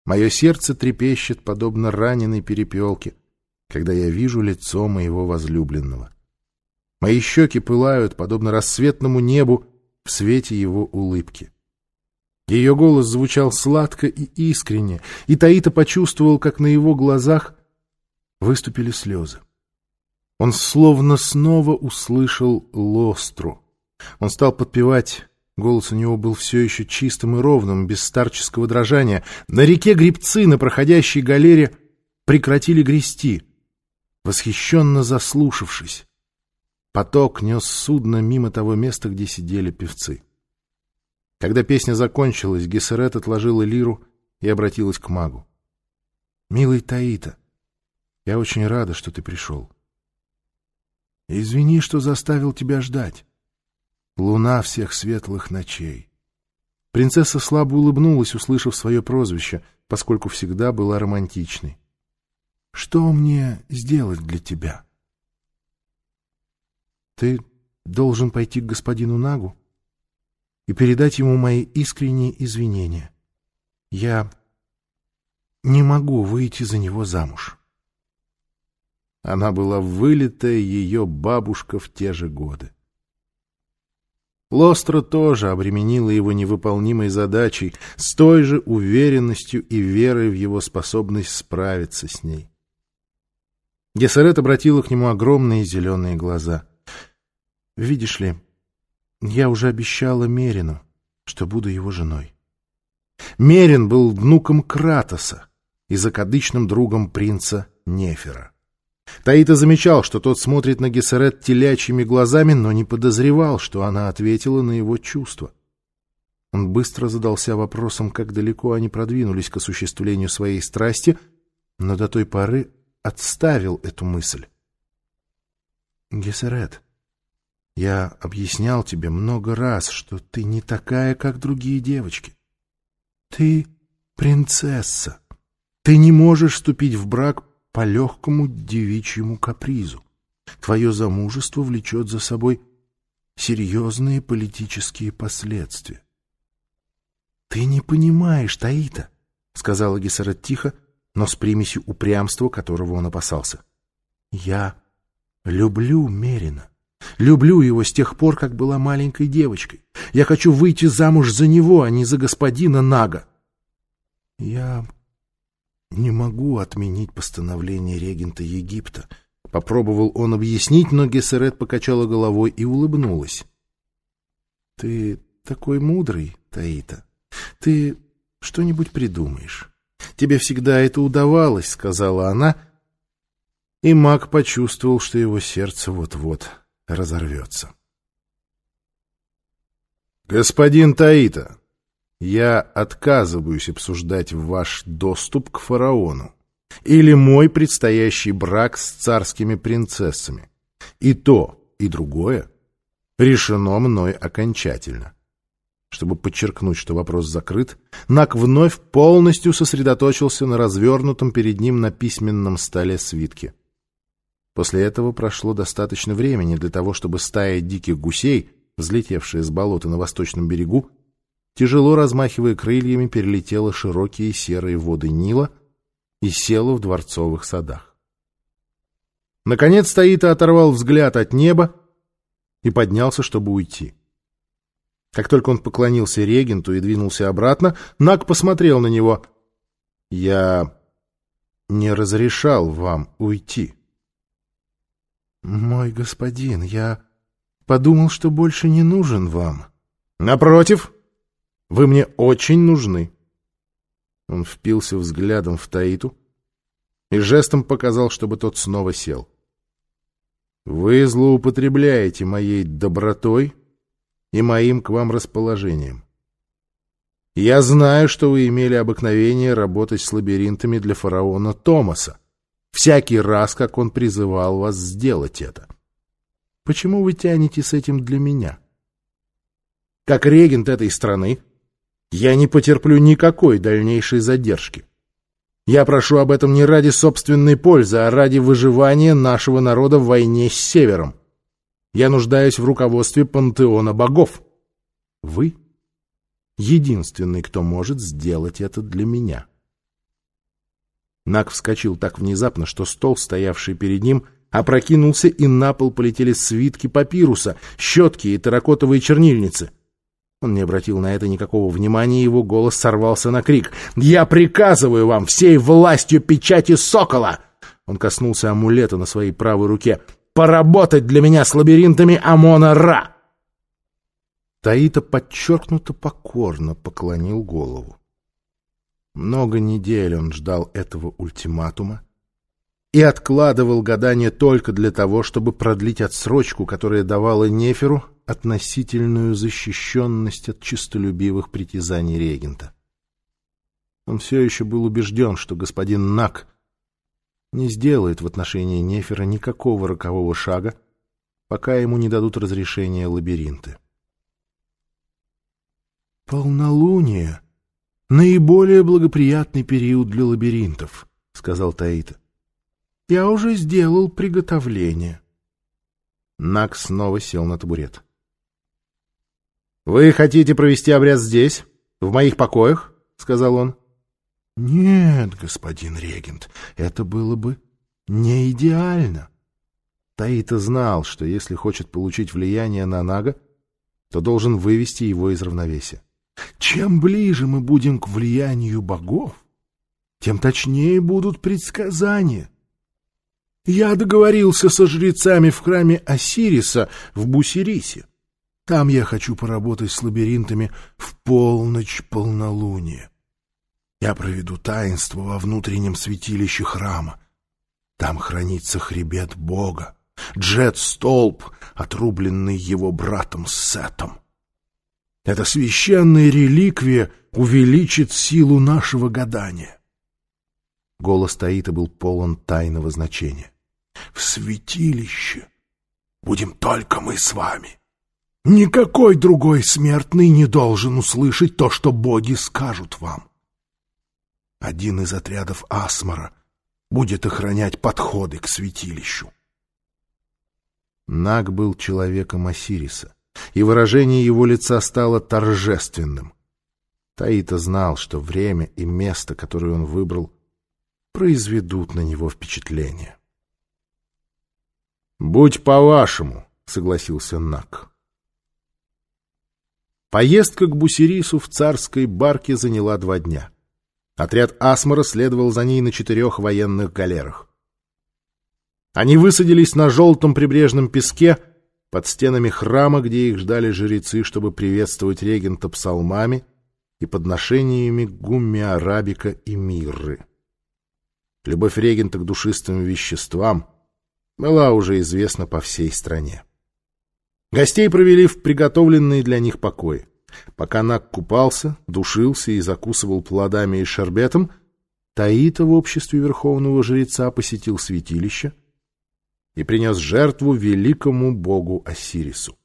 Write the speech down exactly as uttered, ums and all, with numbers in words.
Мое сердце трепещет, подобно раненой перепелке, когда я вижу лицо моего возлюбленного. Мои щеки пылают, подобно рассветному небу в свете его улыбки. Ее голос звучал сладко и искренне, и Таита почувствовал, как на его глазах выступили слезы. Он словно снова услышал Лостру. Он стал подпевать. Голос у него был все еще чистым и ровным, без старческого дрожания. На реке гребцы на проходящей галере прекратили грести, восхищенно заслушавшись. Поток нес судно мимо того места, где сидели певцы. Когда песня закончилась, Гессерет отложила лиру и обратилась к магу. — Милый Таита, я очень рада, что ты пришел. Извини, что заставил тебя ждать. Луна всех светлых ночей. Принцесса слабо улыбнулась, услышав свое прозвище, поскольку всегда была романтичной. — Что мне сделать для тебя? — Ты должен пойти к господину Нагу и передать ему мои искренние извинения. Я не могу выйти за него замуж. Она была вылитая ее бабушка в те же годы. Лостра тоже обременила его невыполнимой задачей с той же уверенностью и верой в его способность справиться с ней. Гессерет обратила к нему огромные зеленые глаза. — Видишь ли, я уже обещала Мерину, что буду его женой. Мерин был внуком Кратоса и закадычным другом принца Нефера. Таита замечал, что тот смотрит на Гессерет телячьими глазами, но не подозревал, что она ответила на его чувства. Он быстро задался вопросом, как далеко они продвинулись к осуществлению своей страсти, но до той поры отставил эту мысль. — Гессерет, я объяснял тебе много раз, что ты не такая, как другие девочки. Ты принцесса. Ты не можешь вступить в брак по легкому девичьему капризу. Твое замужество влечет за собой серьезные политические последствия. — Ты не понимаешь, Таита, — сказала Гессерет тихо, но с примесью упрямства, которого он опасался. — Я люблю Мерина. Люблю его с тех пор, как была маленькой девочкой. Я хочу выйти замуж за него, а не за господина Нага. — Я не могу отменить постановление регента Египта. Попробовал он объяснить, но Гессерет покачала головой и улыбнулась. — Ты такой мудрый, Таита. Ты что-нибудь придумаешь. Тебе всегда это удавалось, — сказала она, и маг почувствовал, что его сердце вот-вот разорвется. — Господин Таита, я отказываюсь обсуждать ваш доступ к фараону или мой предстоящий брак с царскими принцессами. И то, и другое решено мной окончательно. Чтобы подчеркнуть, что вопрос закрыт, Наг вновь полностью сосредоточился на развернутом перед ним на письменном столе свитке. После этого прошло достаточно времени для того, чтобы стая диких гусей, взлетевшая с болота на восточном берегу, тяжело размахивая крыльями, перелетела широкие серые воды Нила и села в дворцовых садах. Наконец Таита оторвал взгляд от неба и поднялся, чтобы уйти. Как только он поклонился регенту и двинулся обратно, Наг посмотрел на него. — Я не разрешал вам уйти. — Мой господин, я подумал, что больше не нужен вам. — Напротив, вы мне очень нужны. Он впился взглядом в Таиту и жестом показал, чтобы тот снова сел. — Вы злоупотребляете моей добротой и моим к вам расположением. Я знаю, что вы имели обыкновение работать с лабиринтами для фараона Томаса, всякий раз, как он призывал вас сделать это. Почему вы тянете с этим для меня? Как регент этой страны, я не потерплю никакой дальнейшей задержки. Я прошу об этом не ради собственной пользы, а ради выживания нашего народа в войне с Севером. Я нуждаюсь в руководстве пантеона богов. Вы — единственный, кто может сделать это для меня. Наг вскочил так внезапно, что стол, стоявший перед ним, опрокинулся, и на пол полетели свитки папируса, щетки и терракотовые чернильницы. Он не обратил на это никакого внимания, и его голос сорвался на крик. «Я приказываю вам всей властью печати сокола!» Он коснулся амулета на своей правой руке. «Поработать для меня с лабиринтами Амона-Ра!» Таита подчеркнуто покорно поклонил голову. Много недель он ждал этого ультиматума и откладывал гадание только для того, чтобы продлить отсрочку, которая давала Неферу относительную защищенность от честолюбивых притязаний регента. Он все еще был убежден, что господин Наг не сделает в отношении Нефера никакого рокового шага, пока ему не дадут разрешения лабиринты. «Полнолуние — наиболее благоприятный период для лабиринтов», — сказал Таита. «Я уже сделал приготовление». Наг снова сел на табурет. «Вы хотите провести обряд здесь, в моих покоях?» — сказал он. «Нет, господин регент, это было бы не идеально». Таита знал, что если хочет получить влияние на Нага, то должен вывести его из равновесия. «Чем ближе мы будем к влиянию богов, тем точнее будут предсказания. Я договорился со жрецами в храме Осириса в Бусирисе. Там я хочу поработать с лабиринтами в полночь полнолуния. Я проведу таинство во внутреннем святилище храма. Там хранится хребет бога, Джет-столб, отрубленный его братом Сетом. Эта священная реликвия увеличит силу нашего гадания». Голос Таита был полон тайного значения. «В святилище будем только мы с вами. Никакой другой смертный не должен услышать то, что боги скажут вам. Один из отрядов Асмара будет охранять подходы к святилищу». Наг был человеком Осириса, и выражение его лица стало торжественным. Таита знал, что время и место, которое он выбрал, произведут на него впечатление. «Будь по-вашему», — согласился Наг. Поездка к Бусирису в царской барке заняла два дня. Отряд Асмара следовал за ней на четырех военных галерах. Они высадились на желтом прибрежном песке под стенами храма, где их ждали жрецы, чтобы приветствовать регента псалмами и подношениями гумми арабика и мирры. Любовь регента к душистым веществам была уже известна по всей стране. Гостей провели в приготовленные для них покои. Пока Наг купался, душился и закусывал плодами и шербетом, Таита в обществе верховного жреца посетил святилище и принес жертву великому богу Осирису.